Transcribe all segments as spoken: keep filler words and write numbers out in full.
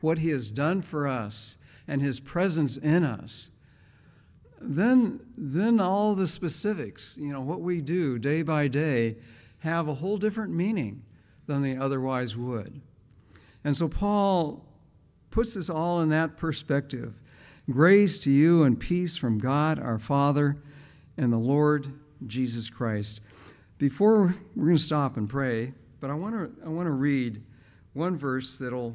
what he has done for us and his presence in us, then, then all the specifics, you know, what we do day by day, have a whole different meaning than they otherwise would. And so Paul puts this all in that perspective. Grace to you and peace from God our Father and the Lord Jesus Christ. Before we're going to stop and pray, but I want to I want to read one verse that'll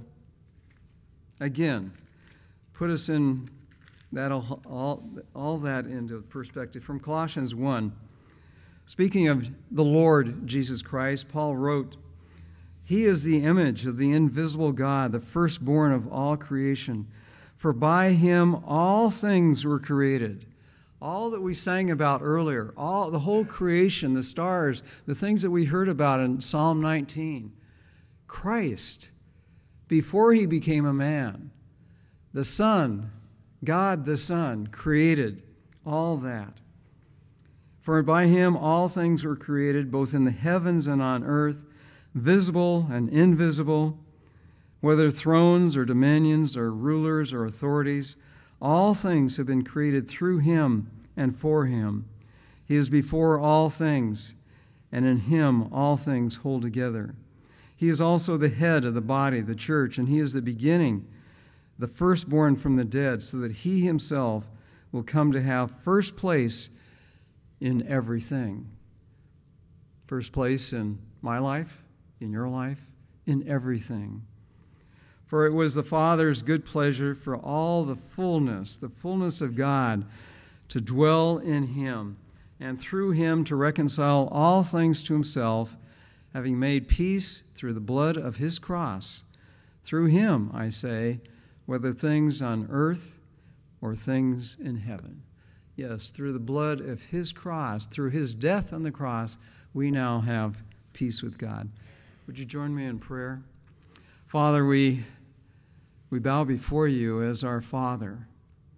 again put us in that all, all all that into perspective from Colossians one. Speaking of the Lord Jesus Christ, Paul wrote, "He is the image of the invisible God, the firstborn of all creation. For by him all things were created." All that we sang about earlier, all the whole creation, the stars, the things that we heard about in Psalm nineteen. Christ, before he became a man, the Son, God the Son, created all that. For by him all things were created, both in the heavens and on earth, visible and invisible, whether thrones or dominions or rulers or authorities. All things have been created through him and for him. He is before all things, and in him all things hold together. He is also the head of the body, the church, and he is the beginning, the firstborn from the dead, so that he himself will come to have first place in everything. First place in my life, in your life, in everything. For it was the Father's good pleasure for all the fullness, the fullness of God, to dwell in him, and through him to reconcile all things to himself, having made peace through the blood of his cross. Through him, I say, whether things on earth or things in heaven. Yes, through the blood of his cross, through his death on the cross, we now have peace with God. Would you join me in prayer? Father, we we bow before you as our Father.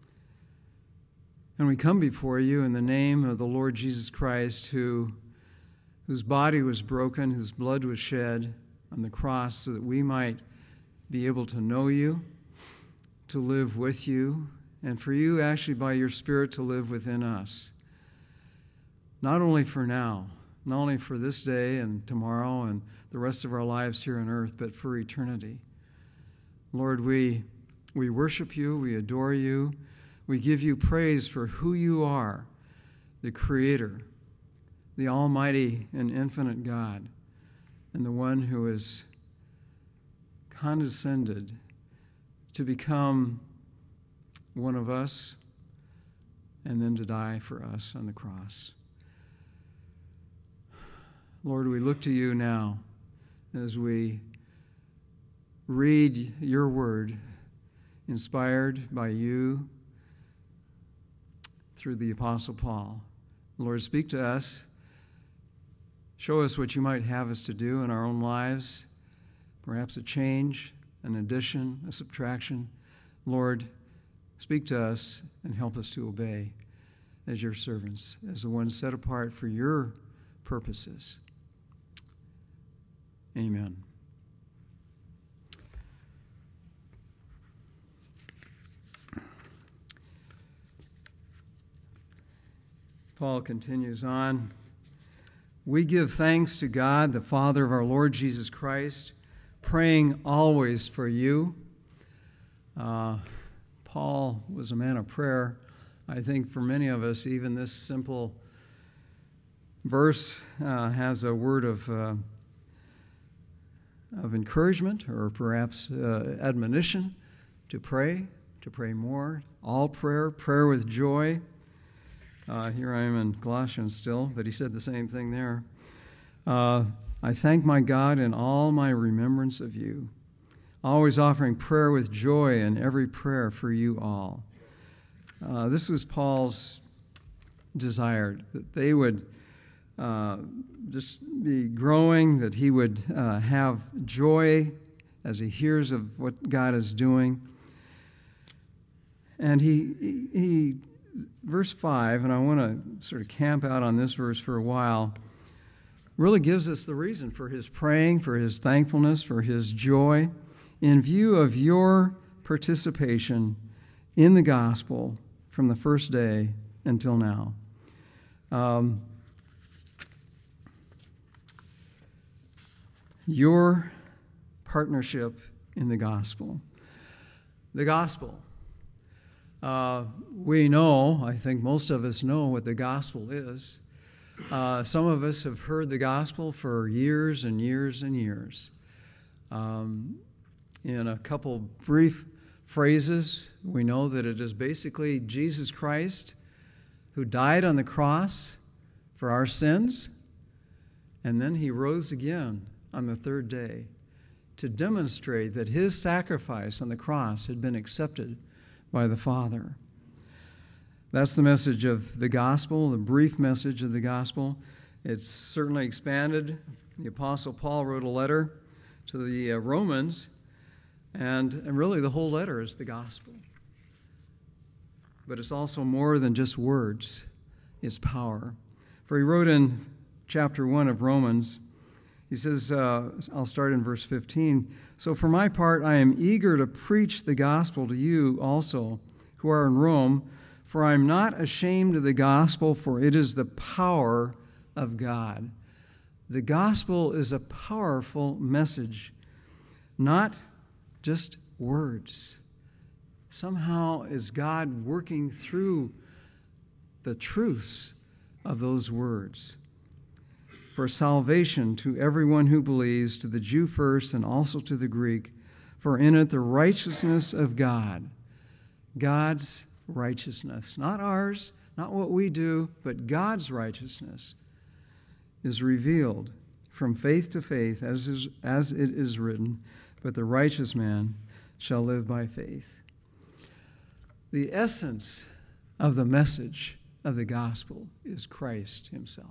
And we come before you in the name of the Lord Jesus Christ, who, whose body was broken, whose blood was shed on the cross so that we might be able to know you, to live with you, and for you actually by your Spirit to live within us. Not only for now, not only for this day and tomorrow and the rest of our lives here on earth, but for eternity. Lord, we we worship you, we adore you, we give you praise for who you are, the Creator, the Almighty and infinite God, and the one who has condescended to become one of us and then to die for us on the cross. Lord, we look to you now as we read your word, inspired by you through the Apostle Paul. Lord, speak to us. Show us what you might have us to do in our own lives, perhaps a change, an addition, a subtraction. Lord, speak to us and help us to obey as your servants, as the ones set apart for your purposes. Amen. Paul continues on. We give thanks to God, the Father of our Lord Jesus Christ, praying always for you. Uh, Paul was a man of prayer. I think for many of us, even this simple verse uh, has a word of uh, of encouragement or perhaps uh, admonition to pray, to pray more. All prayer, prayer with joy. Uh, here I am in Colossians still, but he said the same thing there. Uh, I thank my God in all my remembrance of you, always offering prayer with joy in every prayer for you all. Uh, this was Paul's desire, that they would uh, just be growing, that he would uh, have joy as he hears of what God is doing. And he, he, he verse five, and I want to sort of camp out on this verse for a while, really gives us the reason for his praying, for his thankfulness, for his joy. in view of your participation in the gospel from the first day until now. Um, your partnership in the gospel. The gospel. Uh, we know, I think most of us know what the gospel is. Uh, some of us have heard the gospel for years and years and years. Um, in a couple brief phrases, we know that it is basically Jesus Christ who died on the cross for our sins, and then he rose again on the third day to demonstrate that his sacrifice on the cross had been accepted by the Father. That's the message of the gospel, the brief message of the gospel. It's certainly expanded. The Apostle Paul wrote a letter to the uh, Romans, and, and really the whole letter is the gospel. But it's also more than just words. It's power. For he wrote in chapter one of Romans, he says, uh, I'll start in verse fifteen, "So for my part I am eager to preach the gospel to you also, who are in Rome, for I am not ashamed of the gospel, for it is the power of God." The gospel is a powerful message, not just words. Somehow is God working through the truths of those words. For salvation to everyone who believes, to the Jew first and also to the Greek, for in it the righteousness of God, God's righteousness, not ours, not what we do, but God's righteousness is revealed from faith to faith, as is, as it is written, but the righteous man shall live by faith. The essence of the message of the gospel is Christ himself.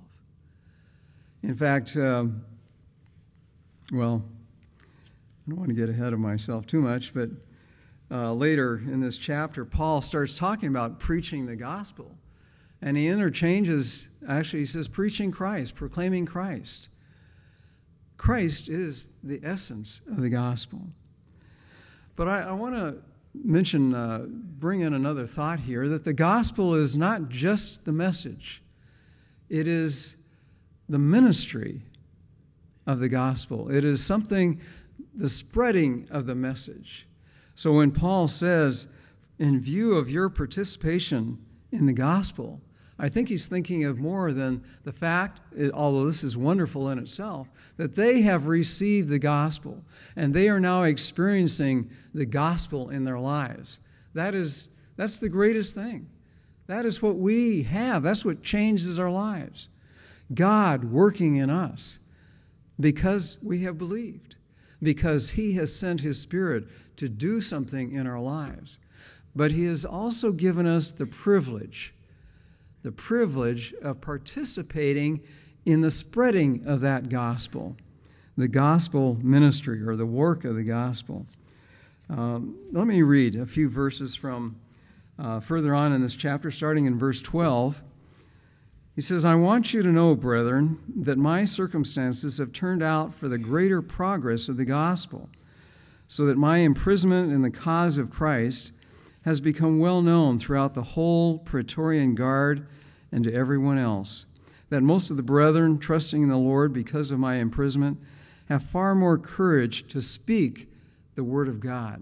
In fact, um, well, I don't want to get ahead of myself too much, but uh, later in this chapter, Paul starts talking about preaching the gospel. And he interchanges, actually he says, preaching Christ, proclaiming Christ. Christ is the essence of the gospel. But I, I want to mention, uh, bring in another thought here, that the gospel is not just the message. It is the ministry of the gospel. It is something, the spreading of the message. So when Paul says, in view of your participation in the gospel, I think he's thinking of more than the fact, although this is wonderful in itself, that they have received the gospel and they are now experiencing the gospel in their lives. That is, that's the greatest thing. That is what we have. That's what changes our lives. God working in us because we have believed, because he has sent his Spirit to do something in our lives. But he has also given us the privilege, the privilege of participating in the spreading of that gospel, the gospel ministry or the work of the gospel. Um, let me read a few verses from uh, further on in this chapter, starting in verse twelve. He says, "I want you to know, brethren, that my circumstances have turned out for the greater progress of the gospel, so that my imprisonment in the cause of Christ has become well known throughout the whole Praetorian Guard and to everyone else, that most of the brethren, trusting in the Lord because of my imprisonment, have far more courage to speak the word of God."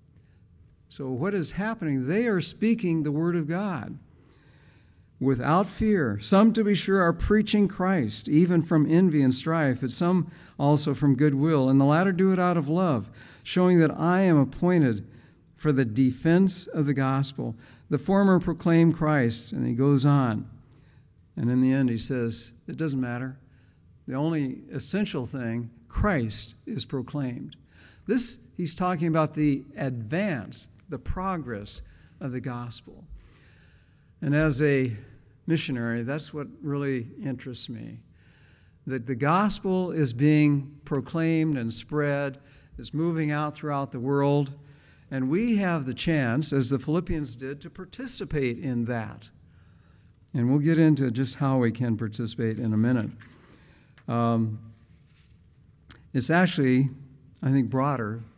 So what is happening? They are speaking the word of God without fear. Some, to be sure, are preaching Christ, even from envy and strife, but some also from goodwill, and the latter do it out of love, showing that I am appointed for the defense of the gospel. The former proclaim Christ, and he goes on. And in the end he says, it doesn't matter. The only essential thing, Christ is proclaimed. This, he's talking about the advance, the progress of the gospel. And as a missionary, that's what really interests me. That the gospel is being proclaimed and spread, is moving out throughout the world, and we have the chance, as the Philippians did, to participate in that. And we'll get into just how we can participate in a minute. Um, it's actually, I think, broader.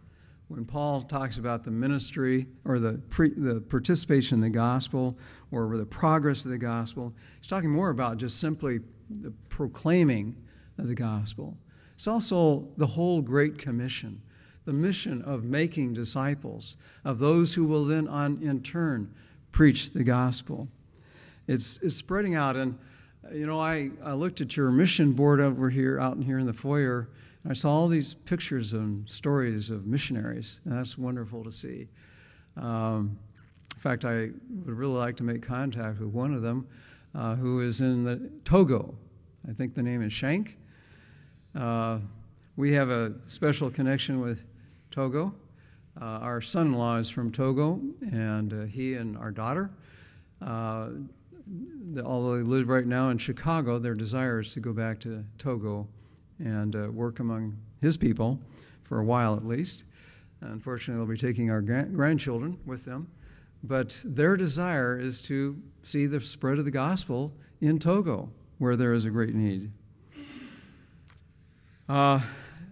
when Paul talks about the ministry or the pre, the participation in the gospel or the progress of the gospel, he's talking more about just simply the proclaiming of the gospel. It's also the whole Great Commission, the mission of making disciples, of those who will then on, in turn preach the gospel. It's, it's spreading out. And, you know, I, I looked at your mission board over here, out in here in the foyer, and I saw all these pictures and stories of missionaries, and that's wonderful to see. Um, in fact, I would really like to make contact with one of them uh, who is in the, Togo. I think the name is Shank. Uh, we have a special connection with Togo. Uh, our son-in-law is from Togo, and uh, he and our daughter, uh, the, although they live right now in Chicago, their desire is to go back to Togo and uh, work among his people for a while at least. Unfortunately, they'll be taking our gra- grandchildren with them. But their desire is to see the spread of the gospel in Togo, where there is a great need. Uh,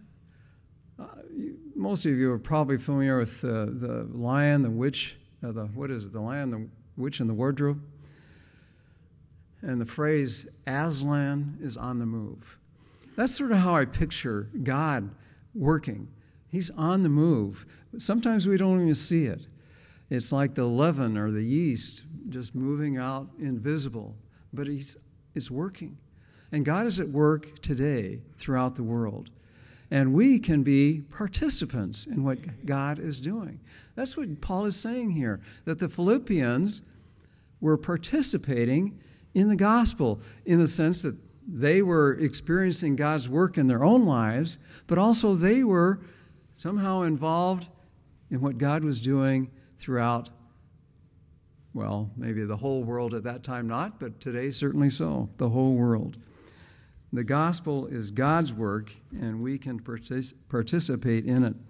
most of you are probably familiar with uh, the Lion, the Witch, uh, the what is it? The Lion, the Witch, and the Wardrobe. And the phrase, Aslan is on the move. That's sort of how I picture God working. He's on the move. Sometimes we don't even see it. It's like the leaven or the yeast just moving out invisible, but he's it's working. And God is at work today throughout the world. And we can be participants in what God is doing. That's what Paul is saying here, that the Philippians were participating in the gospel in the sense that they were experiencing God's work in their own lives, but also they were somehow involved in what God was doing throughout, well, maybe the whole world at that time not, but today certainly so, the whole world. The gospel is God's work, and we can partic- participate in it.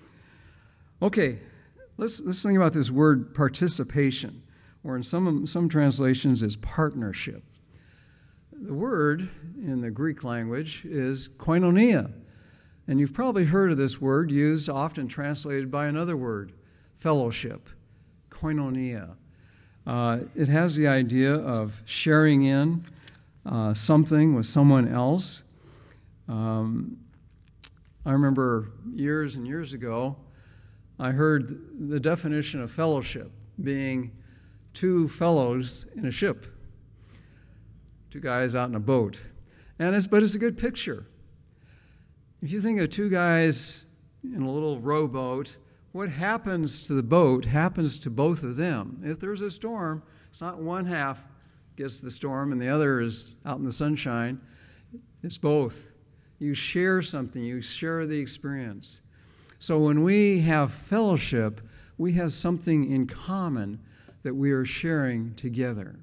Okay, let's, let's think about this word participation, or in some, some translations is partnership. The word in the Greek language is koinonia, and you've probably heard of this word used, often translated by another word, fellowship, koinonia. Uh, it has the idea of sharing in uh, something with someone else. Um, I remember years and years ago, I heard the definition of fellowship being two fellows in a ship. Two guys out in a boat. And it's, but it's a good picture. If you think of two guys in a little rowboat, what happens to the boat happens to both of them. If there's a storm, it's not one half gets the storm and the other is out in the sunshine. It's both. You share something. You share the experience. So when we have fellowship, we have something in common that we are sharing together.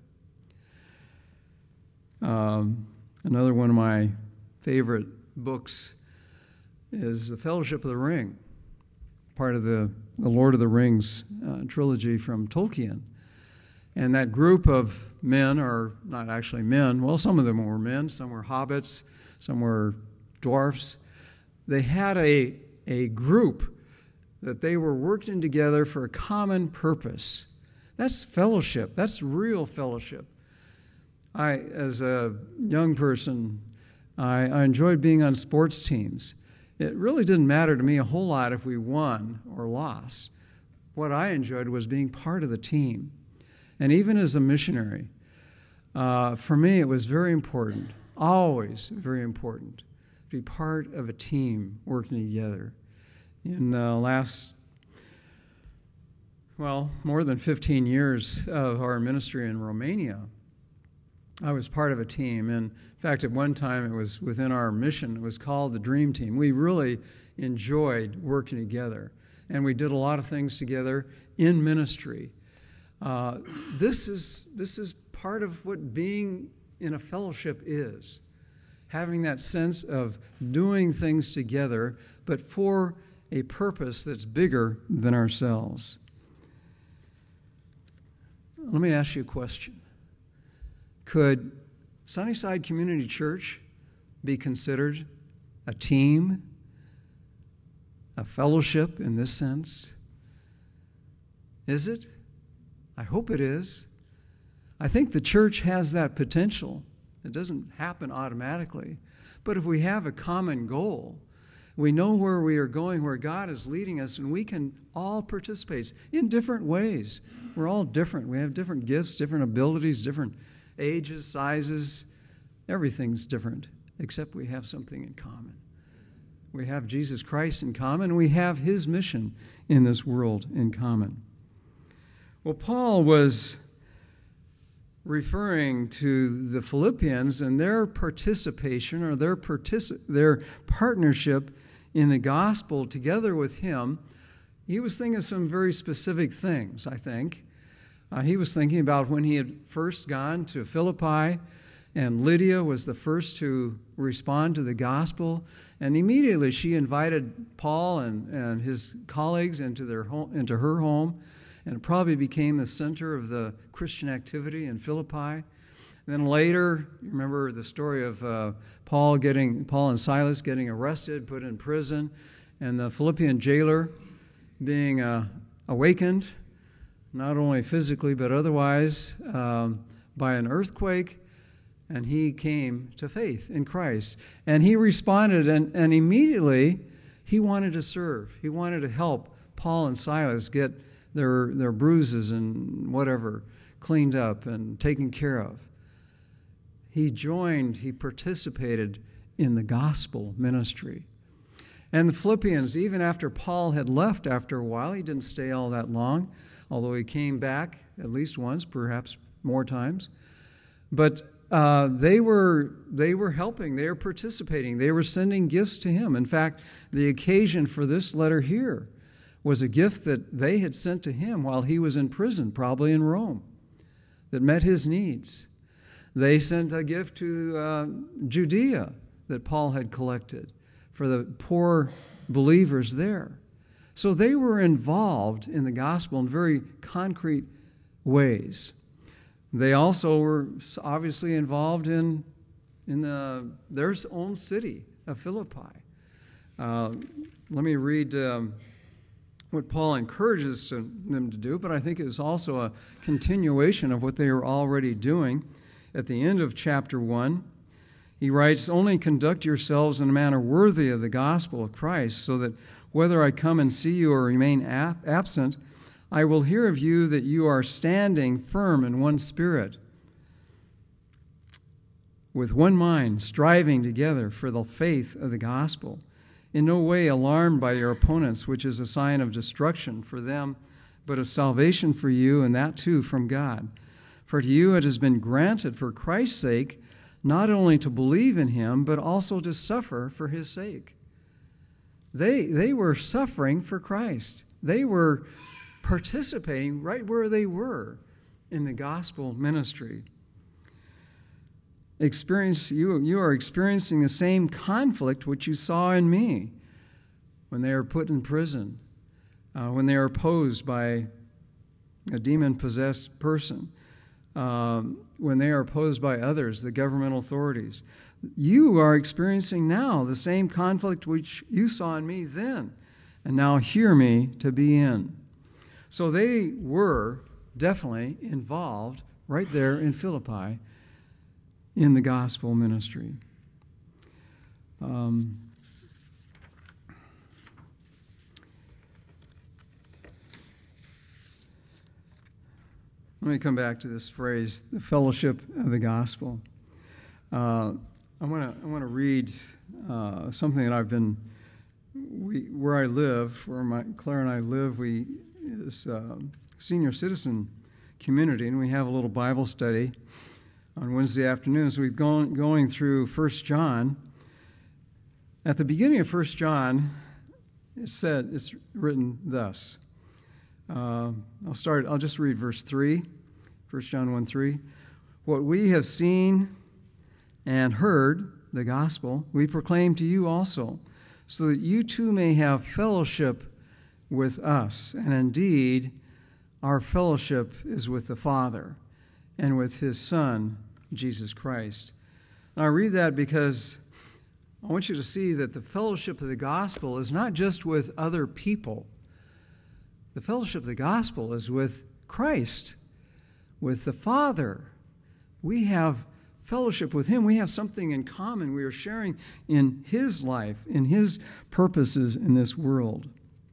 Um, another one of my favorite books is The Fellowship of the Ring, part of the, the Lord of the Rings uh, trilogy from Tolkien. And that group of men, or not actually men, well, some of them were men, some were hobbits, some were dwarfs. They had a, a group that they were working together for a common purpose. That's fellowship. That's real fellowship. I, as a young person, I, I enjoyed being on sports teams. It really didn't matter to me a whole lot if we won or lost. What I enjoyed was being part of the team. And even as a missionary, uh, for me it was very important, always very important, to be part of a team working together. In the last, well, more than fifteen years of our ministry in Romania, I was part of a team, and in fact, at one time it was within our mission. It was called the Dream Team. We really enjoyed working together, and we did a lot of things together in ministry. Uh, this is this is part of what being in a fellowship is, having that sense of doing things together, but for a purpose that's bigger than ourselves. Let me ask you a question. Could Sunnyside Community Church be considered a team, a fellowship in this sense? Is it? I hope it is. I think the church has that potential. It doesn't happen automatically. But if we have a common goal, we know where we are going, where God is leading us, and we can all participate in different ways. We're all different. We have different gifts, different abilities, different ages, sizes. Everything's different, except we have something in common. We have Jesus Christ in common. We have his mission in this world in common. Well, Paul was referring to the Philippians and their participation or their particip- their partnership in the gospel together with him. He was thinking of some very specific things, I think. Uh, he was thinking about when he had first gone to Philippi, and Lydia was the first to respond to the gospel. And immediately she invited Paul and, and his colleagues into, their home, into her home, and it probably became the center of the Christian activity in Philippi. And then later, you remember the story of uh, Paul getting Paul and Silas getting arrested, put in prison, and the Philippian jailer being uh, awakened, not only physically but otherwise, um, by an earthquake, and he came to faith in Christ. And he responded, and, and immediately he wanted to serve. He wanted to help Paul and Silas get their their bruises and whatever cleaned up and taken care of. He joined, he participated in the gospel ministry. And the Philippians, even after Paul had left after a while, he didn't stay all that long, although he came back at least once, perhaps more times. But uh, they were they were helping, they were participating, they were sending gifts to him. In fact, the occasion for this letter here was a gift that they had sent to him while he was in prison, probably in Rome, that met his needs. They sent a gift to uh, Judea that Paul had collected for the poor believers there. So they were involved in the gospel in very concrete ways. They also were obviously involved in, in the, their own city of Philippi. Uh, let me read um, what Paul encourages to, them to do, but I think it is also a continuation of what they were already doing. At the end of chapter one, he writes, "Only conduct yourselves in a manner worthy of the gospel of Christ, so that whether I come and see you or remain ap- absent, I will hear of you that you are standing firm in one spirit, with one mind, striving together for the faith of the gospel, in no way alarmed by your opponents, which is a sign of destruction for them, but of salvation for you, and that too from God. For to you it has been granted for Christ's sake not only to believe in him, but also to suffer for his sake." They, they were suffering for Christ. They were participating right where they were in the gospel ministry. Experience you, you are experiencing the same conflict which you saw in me when they were put in prison, uh, when they were opposed by a demon-possessed person, um, when they are opposed by others, the governmental authorities. You are experiencing now the same conflict which you saw in me then, and now hear me to be in. So they were definitely involved right there in Philippi in the gospel ministry. Um, let me come back to this phrase, the fellowship of the gospel. Uh, I want to I want to read uh, something that I've been we where I live, where my Claire and I live. We is a senior citizen community, and we have a little Bible study on Wednesday afternoons. We've gone going through First John. At the beginning of First John, it said it's written thus. Uh, I'll start. I'll just read verse three. First John one three. What we have seen and heard, the gospel, we proclaim to you also, so that you too may have fellowship with us. And indeed, our fellowship is with the Father and with his Son, Jesus Christ. And I read that because I want you to see that the fellowship of the gospel is not just with other people. The fellowship of the gospel is with Christ, with the Father. We have fellowship with Him. We have something in common. We are sharing in His life, in His purposes in this world.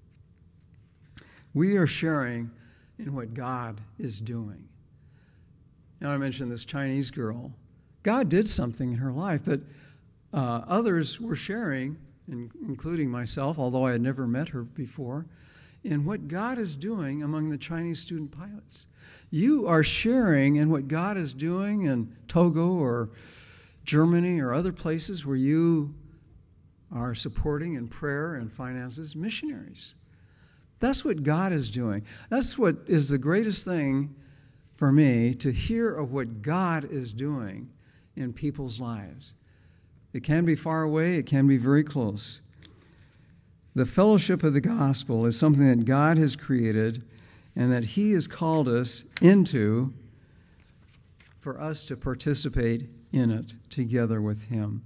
We are sharing in what God is doing. Now, I mentioned this Chinese girl. God did something in her life, but uh, others were sharing, in, including myself, although I had never met her before, in what God is doing among the Chinese student pilots. You are sharing in what God is doing in Togo or Germany or other places where you are supporting in prayer and finances missionaries. That's what God is doing. That's what is the greatest thing for me, to hear of what God is doing in people's lives. It can be far away, it can be very close. The fellowship of the gospel is something that God has created and that He has called us into for us to participate in it together with Him.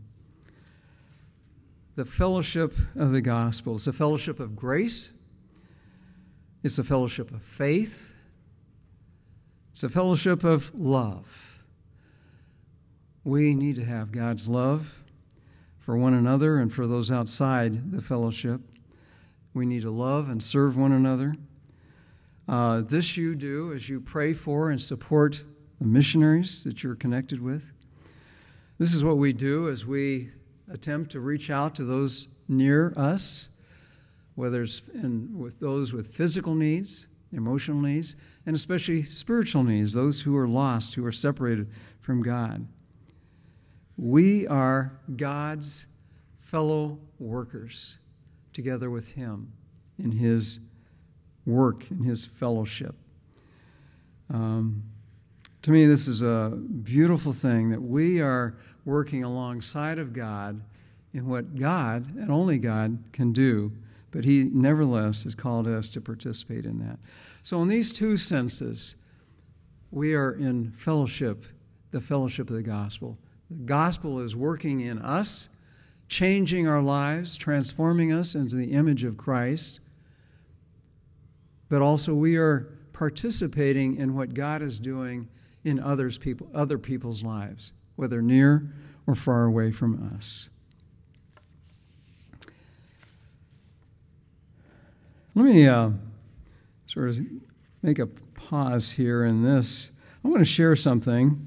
The fellowship of the gospel is a fellowship of grace. It's a fellowship of faith. It's a fellowship of love. We need to have God's love for one another and for those outside the fellowship. We need to love and serve one another. Uh, this you do as you pray for and support the missionaries that you're connected with. This is what we do as we attempt to reach out to those near us, whether it's in, with those with physical needs, emotional needs, and especially spiritual needs, those who are lost, who are separated from God. We are God's fellow workers together with Him in His work, in His fellowship. Um, to me, this is a beautiful thing that we are working alongside of God in what God, and only God, can do. But He nevertheless has called us to participate in that. So in these two senses, we are in fellowship, the fellowship of the gospel. The gospel is working in us, changing our lives, transforming us into the image of Christ. But also we are participating in what God is doing in others people, other people's lives, whether near or far away from us. Let me uh, sort of make a pause here in this. I want to share something.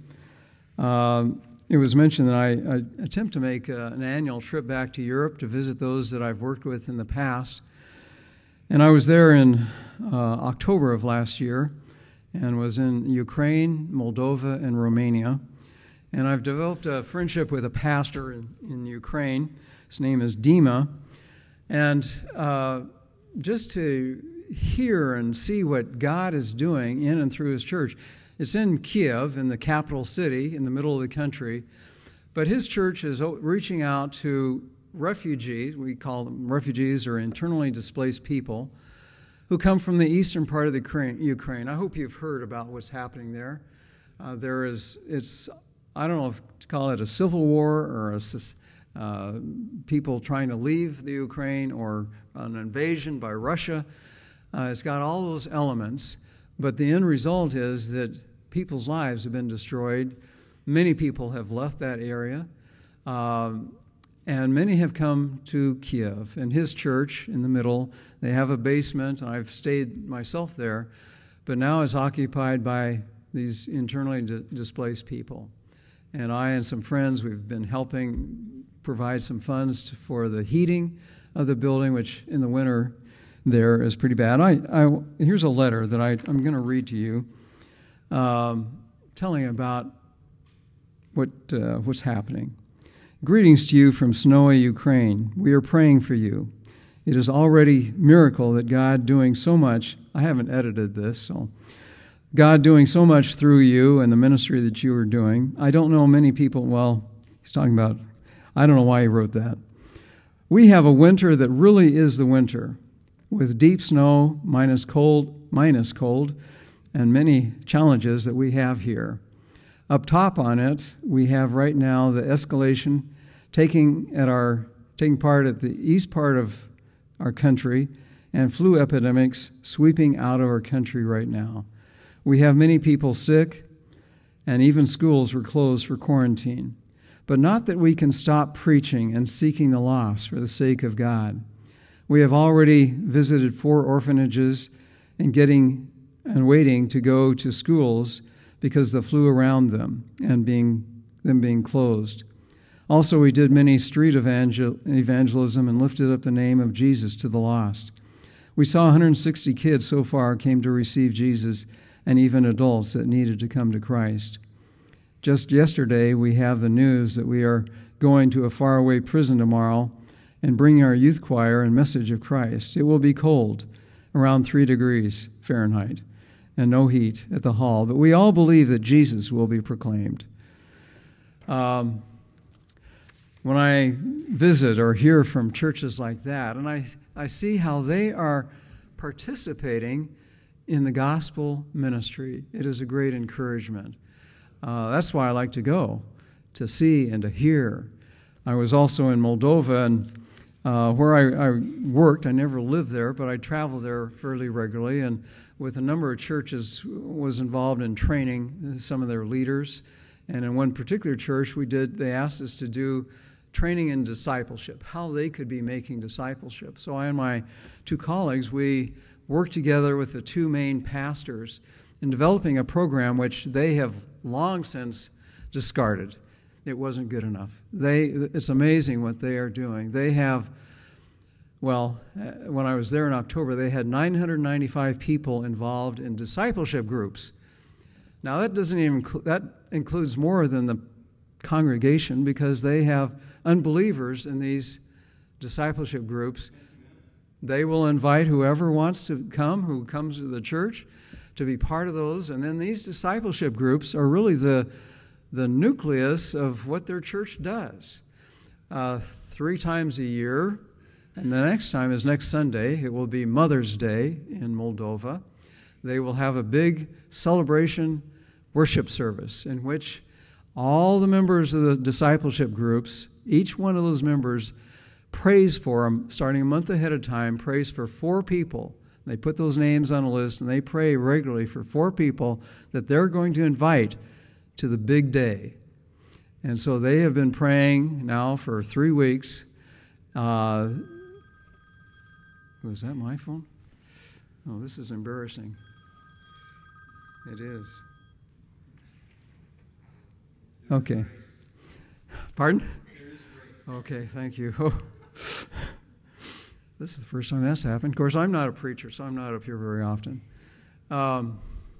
Uh, it was mentioned that I, I attempt to make uh, an annual trip back to Europe to visit those that I've worked with in the past. And I was there in uh, October of last year and was in Ukraine, Moldova, and Romania. And I've developed a friendship with a pastor in, in Ukraine. His name is Dima. And uh, just to hear and see what God is doing in and through His church. It's in Kiev, in the capital city, in the middle of the country. But his church is reaching out to refugees, we call them refugees or internally displaced people, who come from the eastern part of the Ukraine. I hope you've heard about what's happening there. Uh, there is, it's, I don't know if to call it a civil war or a Uh, people trying to leave the Ukraine or an invasion by Russia. Uh, it's got all those elements, but the end result is that people's lives have been destroyed. Many people have left that area, uh, and many have come to Kiev. And his church in the middle, they have a basement, and I've stayed myself there, but now it's occupied by these internally di- displaced people. And I and some friends, we've been helping provide some funds to, for the heating of the building, which in the winter there is pretty bad. I, I here's a letter that I, I'm going to read to you, um, telling about what uh, what's happening. Greetings to you from snowy Ukraine. We are praying for you. It is already a miracle that God doing so much. I haven't edited this, so God doing so much through you and the ministry that you are doing. I don't know many people. Well, he's talking about. I don't know why he wrote that. We have a winter that really is the winter, with deep snow, minus cold, minus cold, and many challenges that we have here. Up top on it, we have right now the escalation taking at our taking part at the east part of our country, and flu epidemics sweeping out of our country right now. We have many people sick, and even schools were closed for quarantine. But not that we can stop preaching and seeking the lost for the sake of God. We have already visited four orphanages and getting and waiting to go to schools because the flu around them and being them being closed. Also, we did many street evangel- evangelism and lifted up the name of Jesus to the lost. We saw one hundred sixty kids so far came to receive Jesus, and even adults that needed to come to Christ. Just yesterday, we have the news that we are going to a faraway prison tomorrow and bringing our youth choir and message of Christ. It will be cold, around three degrees Fahrenheit, and no heat at the hall. But we all believe that Jesus will be proclaimed. Um, when I visit or hear from churches like that, and I, I see how they are participating in the gospel ministry, it is a great encouragement. Uh, that's why I like to go, to see and to hear. I was also in Moldova, and uh, where I, I worked, I never lived there, but I traveled there fairly regularly, and with a number of churches was involved in training some of their leaders. And in one particular church, we did. They asked us to do training in discipleship, how they could be making discipleship. So I and my two colleagues, we worked together with the two main pastors in developing a program which they have long since discarded. It wasn't good enough. They, it's amazing what they are doing. They have, well, when I was there in October, they had nine hundred ninety-five people involved in discipleship groups. Now that doesn't even that includes more than the congregation, because they have unbelievers in these discipleship groups. They will invite whoever wants to come, who comes to the church, to be part of those. And then these discipleship groups are really the the nucleus of what their church does. Uh, three times a year, and the next time is next Sunday. It will be Mother's Day in Moldova. They will have a big celebration worship service in which all the members of the discipleship groups, each one of those members prays for them, starting a month ahead of time, prays for four people. They put those names on a list, and they pray regularly for four people that they're going to invite to the big day. And so they have been praying now for three weeks. Uh, was that my phone? Oh, this is embarrassing. It is. Okay. Pardon? Okay, thank you. Oh. This is the first time that's happened. Of course, I'm not a preacher, so I'm not up here very often. Um,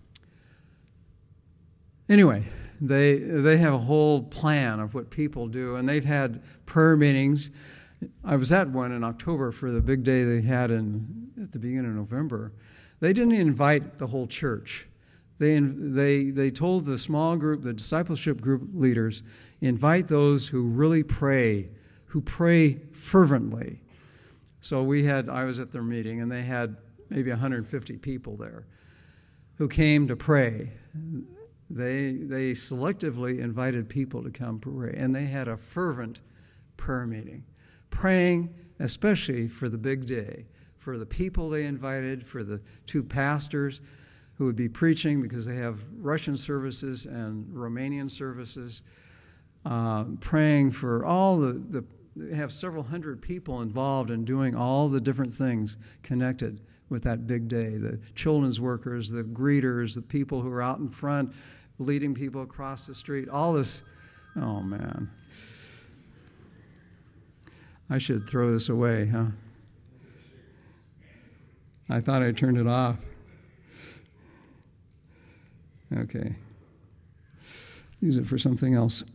anyway, they they have a whole plan of what people do, and they've had prayer meetings. I was at one in October for the big day they had in at the beginning of November. They didn't invite the whole church. They they they told the small group, the discipleship group leaders, invite those who really pray, who pray fervently. So we had, I was at their meeting, and they had maybe one hundred fifty people there who came to pray. They they selectively invited people to come pray, and they had a fervent prayer meeting, praying especially for the big day, for the people they invited, for the two pastors who would be preaching, because they have Russian services and Romanian services, uh, praying for all the, the They have several hundred people involved in doing all the different things connected with that big day. The children's workers, the greeters, the people who are out in front, leading people across the street, all this. Oh, man. I should throw this away, huh? I thought I turned it off. Okay. Use it for something else.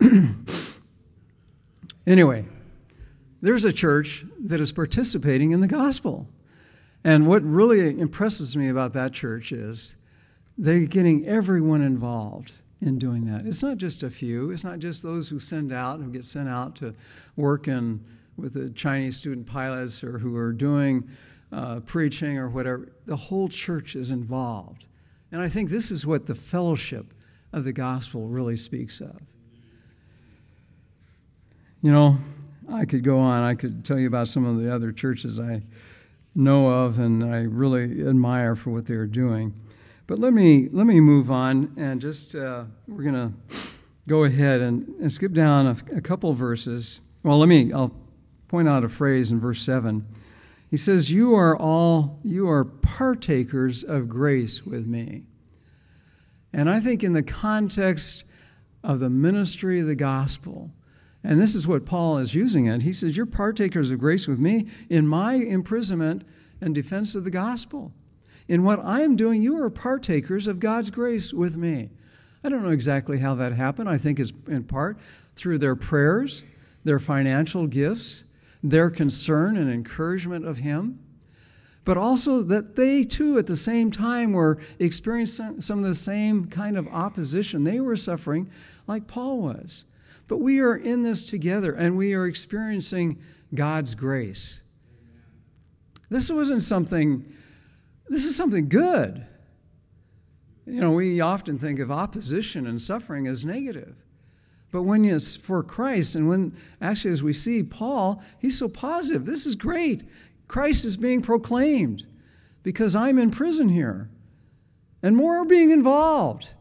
Anyway. There's a church that is participating in the gospel. And what really impresses me about that church is they're getting everyone involved in doing that. It's not just a few. It's not just those who send out, who get sent out to work in with the Chinese student pilots, or who are doing uh, preaching or whatever. The whole church is involved. And I think this is what the fellowship of the gospel really speaks of. You know, I could go on. I could tell you about some of the other churches I know of and I really admire for what they're doing. But let me let me move on and just uh, we're going to go ahead and, and skip down a, a couple verses. Well, let me I'll point out a phrase in verse seven. He says, "You are all you are partakers of grace with me." And I think in the context of the ministry of the gospel, and this is what Paul is using it, he says, "You're partakers of grace with me in my imprisonment and defense of the gospel. In what I am doing, you are partakers of God's grace with me." I don't know exactly how that happened. I think it's in part through their prayers, their financial gifts, their concern and encouragement of him, but also that they too at the same time were experiencing some of the same kind of opposition. They were suffering like Paul was. But we are in this together and we are experiencing God's grace. This wasn't something, this is something good. You know, we often think of opposition and suffering as negative. But when it's for Christ, and when actually as we see Paul, he's so positive. This is great. Christ is being proclaimed because I'm in prison here. And more are being involved.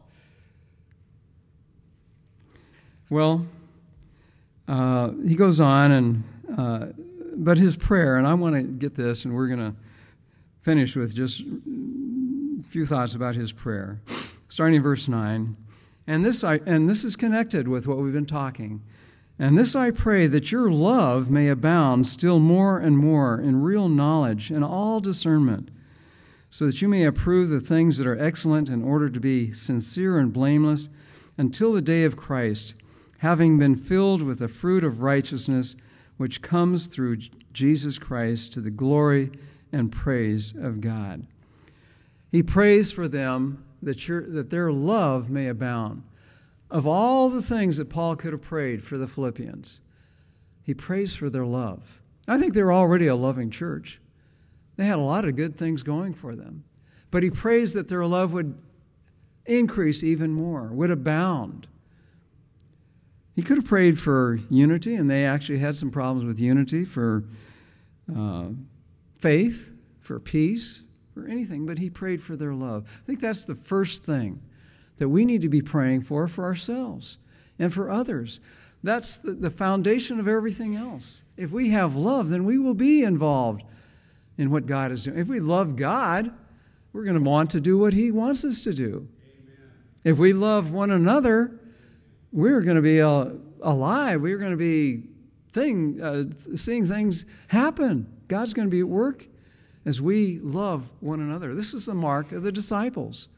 Well, uh, he goes on, and uh, but his prayer, and I want to get this, and we're going to finish with just a few thoughts about his prayer. Starting in verse nine. And this I and this is connected with what we've been talking. "And this I pray, that your love may abound still more and more in real knowledge and all discernment, so that you may approve the things that are excellent in order to be sincere and blameless until the day of Christ, having been filled with the fruit of righteousness which comes through Jesus Christ to the glory and praise of God." He prays for them that your, that their love may abound. Of all the things that Paul could have prayed for the Philippians, he prays for their love. I think they were already a loving church. They had a lot of good things going for them. But he prays that their love would increase even more, would abound. He could have prayed for unity, and they actually had some problems with unity, for uh, faith, for peace, or anything, but he prayed for their love. I think that's the first thing that we need to be praying for for ourselves and for others. That's the, the foundation of everything else. If we have love, then we will be involved in what God is doing. If we love God, we're going to want to do what he wants us to do. Amen. If we love one another, we're going to be uh, alive. We're going to be thing, uh, seeing things happen. God's going to be at work as we love one another. This is the mark of the disciples.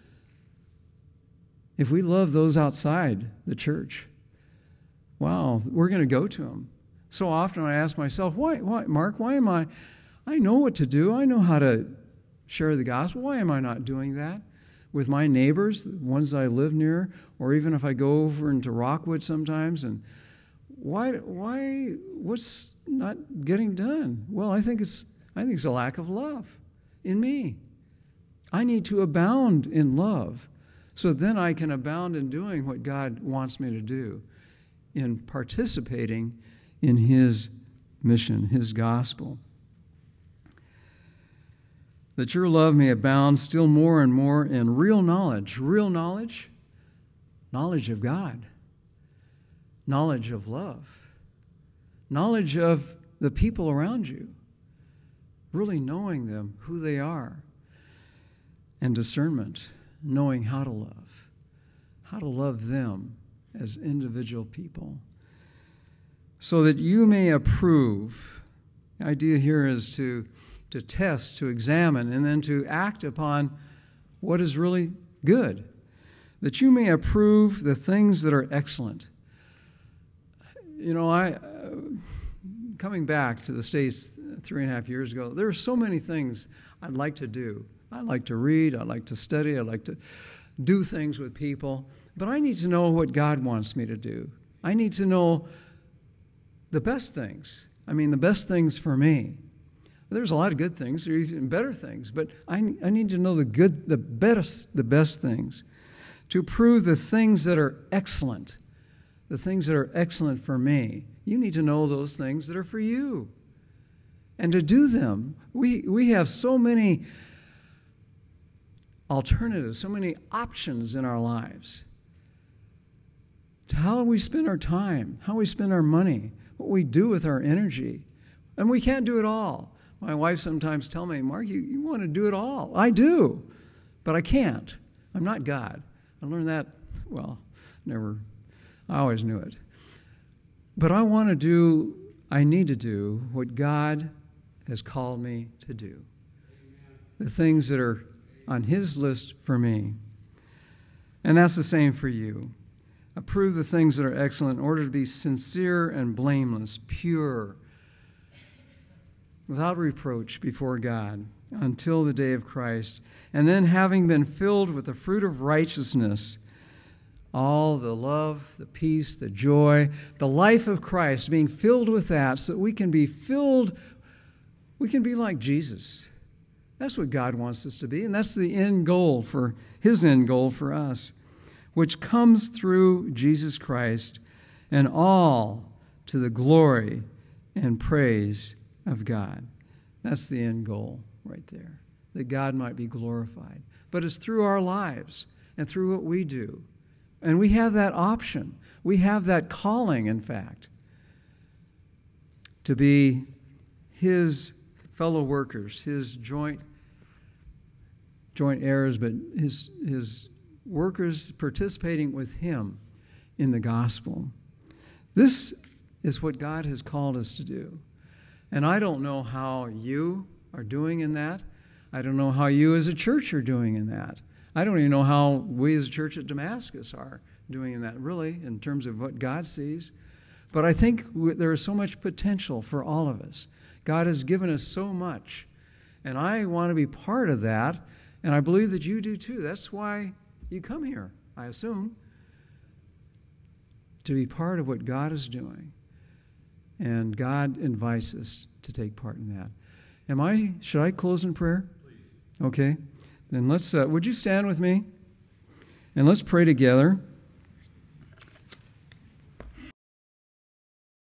If we love those outside the church, wow, we're going to go to them. So often I ask myself, why, why, Mark, why am I, I know what to do. I know how to share the gospel. Why am I not doing that with my neighbors, the ones I live near, or even if I go over into Rockwood sometimes? And why, why, what's not getting done? Well, I think it's I think it's a lack of love in me. I need to abound in love so then I can abound in doing what God wants me to do, in participating in his mission, his gospel. That your love may abound still more and more in real knowledge. Real knowledge, knowledge of God, knowledge of love, knowledge of the people around you. Really knowing them, who they are, and discernment, knowing how to love, how to love them as individual people, so that you may approve. The idea here is to, to test, to examine, and then to act upon what is really good, that you may approve the things that are excellent. You know, I... Uh, Coming back to the States three and a half years ago, there are so many things I'd like to do. I'd like to read, I'd like to study, I'd like to do things with people, but I need to know what God wants me to do. I need to know the best things. I mean, the best things for me. There's a lot of good things, there are even better things, but I, I need to know the good, the best, the best things, to prove the things that are excellent, the things that are excellent for me. You need to know those things that are for you. And to do them, we, we have so many alternatives, so many options in our lives. To how we spend our time, how we spend our money, what we do with our energy. And we can't do it all. My wife sometimes tells me, Mark, you, you want to do it all. I do, but I can't. I'm not God. I learned that, well, never, I always knew it. But I want to do, I need to do what God has called me to do. The things that are on His list for me. And that's the same for you. Approve the things that are excellent in order to be sincere and blameless, pure, without reproach before God until the day of Christ. And then having been filled with the fruit of righteousness, all the love, the peace, the joy, the life of Christ, being filled with that so that we can be filled, we can be like Jesus. That's what God wants us to be, and that's the end goal for His end goal for us, which comes through Jesus Christ, and all to the glory and praise of God. That's the end goal right there, that God might be glorified. But it's through our lives and through what we do. And we have that option. We have that calling, in fact, to be His fellow workers, His joint joint heirs, but his his workers participating with Him in the gospel. This is what God has called us to do. And I don't know how you are doing in that. I don't know how you as a church are doing in that. I don't even know how we as a church at Damascus are doing in that, really, in terms of what God sees. But I think there is so much potential for all of us. God has given us so much. And I want to be part of that. And I believe that you do too. That's why you come here, I assume, to be part of what God is doing. And God invites us to take part in that. Am I, should I close in prayer? Please. Okay. Then let's, uh, would you stand with me? And let's pray together.